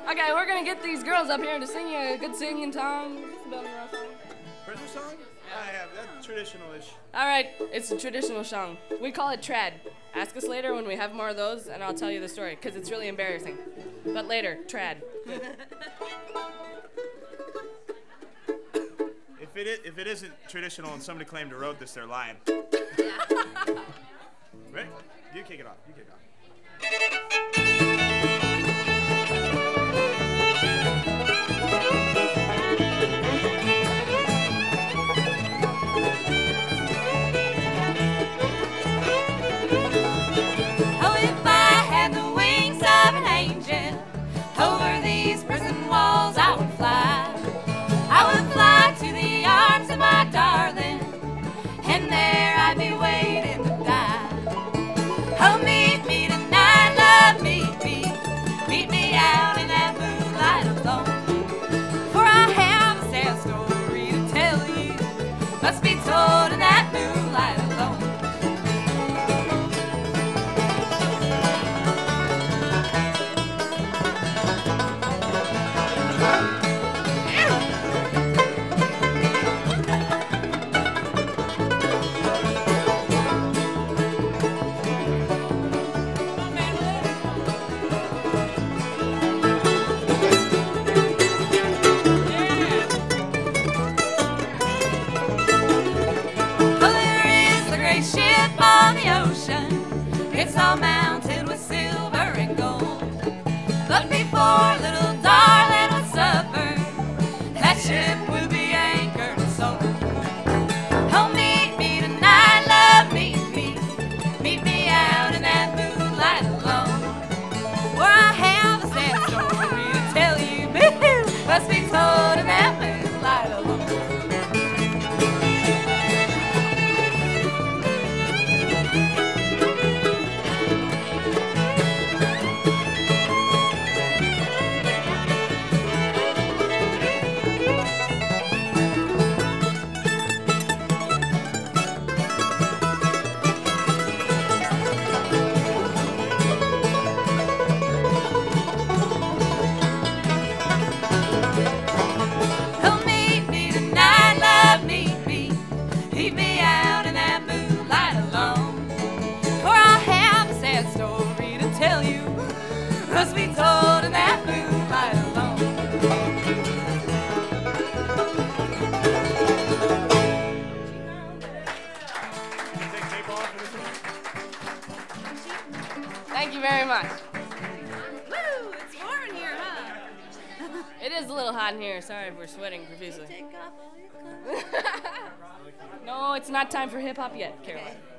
Okay, we're gonna get these girls up here to sing you a good singing song. Is this a Bill Monroe song? Prisoner song? I have. That's traditional-ish. All right, it's a traditional song. We call it trad. Ask us later when we have more of those, and I'll tell you the story, because it's really embarrassing. But later, trad. If it isn't traditional and somebody claimed to wrote this, they're lying. Ready? You kick it off. You kick it off. Over these prison walls I would fly. I would fly to the arms of my darling, and there I'd be waiting to die. Oh, meet me tonight, love, meet me. Meet me out in that moonlight alone. For I have a sad story to tell you, must be told in that moonlight alone. It's all mounted with silver and gold. But before little darling would suffer, that ship will be anchored and sold. Oh, meet me tonight, love, meet me. Meet me out in that moonlight alone. Where I have a sad story to tell you, boo, must be told in that moonlight alone. Must be told in that moonlight alone. Thank you very much. Woo! It's warm in here, huh? It is a little hot in here. Sorry if we're sweating profusely. Take off all your clothes. No, it's not time for hip-hop yet, Caroline. Okay.